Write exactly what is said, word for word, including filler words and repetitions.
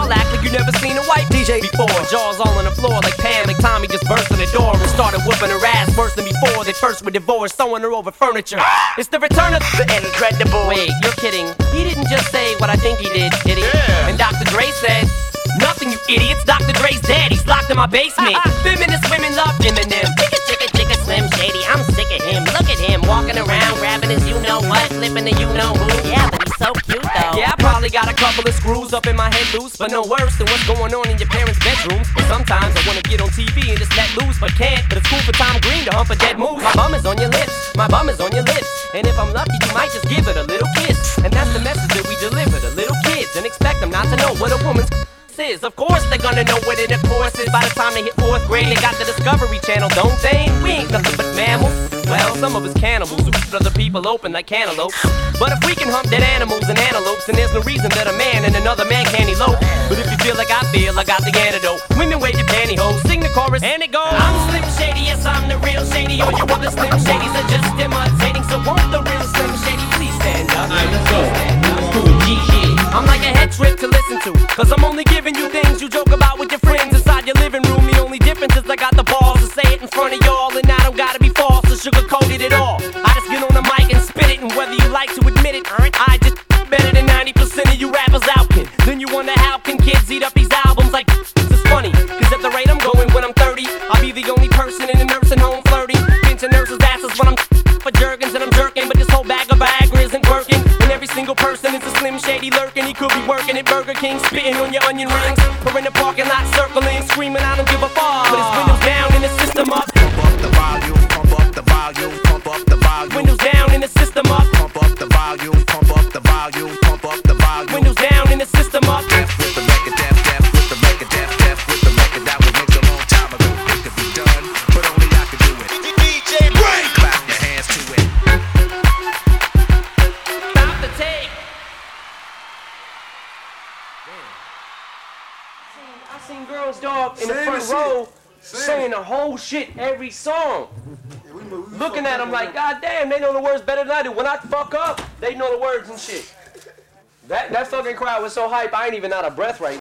y'all act like you never seen a white D J before. Jaws all on the floor like Pam, like Tommy just burst in the door and started whooping her ass worse than before. They first were divorced, throwing her over furniture. It's the return of the incredible. Wait, you're kidding. He didn't just say what I think he did, did he? Yeah. And Doctor Dre said, nothing, you idiots. Doctor Dre's dead. He's locked in my basement. Feminist women love Eminem. Chicka, chicka, chicka, Slim Shady. I'm sick of him. Look at him walking around, grabbing his you know what, flipping the you know who. Yeah, but he's so cute though. Yeah, I probably got a couple of screws up in my head loose, but no worse than what's going on in your parents' bedrooms. But sometimes I wanna get on T V and just let loose, but can't. But it's cool for Tom Green to hump a dead moose. My bum is on your lips. My bum is on your lips. And if I'm lucky, you might just give it a little kiss. And that's the message that we deliver to little kids, and expect them not to know what a woman's is. Of course they're gonna know what it of course is. By the time they hit fourth grade, they got the Discovery Channel, don't they? We ain't nothing but mammals. Well, some of us cannibals who eat other people open like cantaloupes. But if we can hump dead animals and antelopes, then there's no reason that a man and another man can't elope. But if you feel like I feel, I got the antidote. Women wave your pantyhose, sing the chorus, and it goes. I'm Slim Shady, yes I'm the real Shady. All you other Slim Shadys are just imitating. So won't the real Slim Shady please stand up? Let's go. I'm like a head trip to listen to, cause I'm only giving you things you joke about with your friends inside your living room. The only difference is I got the balls to say it in front of y'all, and I don't gotta be false or sugar-coated at all. I just get on the mic and spit it, and whether you like to admit it, I just better than ninety percent of you rappers out can. Then you wonder how can kids eat up these albums like it's funny, cause at the rate I'm going when I'm thirty, I'll be the only person in a nursing home flirty, pinching nurses' asses when I'm for jerkins and I'm jerking, but this whole bag of Viagra isn't working. And every single person is a Slim Shady lurking. He could be working at Burger King, spitting on your onion rings, or in the parking lot circling, screaming I don't give a fuck. But his windows down and the system up. Pump up the volume, pump up the volume, pump up the volume. Windows down and the system up. Pump up the volume, pump up the volume, pump up the volume. Windows down and the system up. Death with the record, death, death with the record, death, death with the record. That was mixed a long time ago. It could be done, but only I could do it. D J Break, clap your hands to it. Stop the tape. I seen girls, dog, in the Same front shit. row Same. saying the whole shit every song. Yeah, we, we, we Looking fucked at them up like, on God damn, they know the words better than I do. When I fuck up, they know the words and shit. That that fucking crowd was so hype, I ain't even out of breath right now.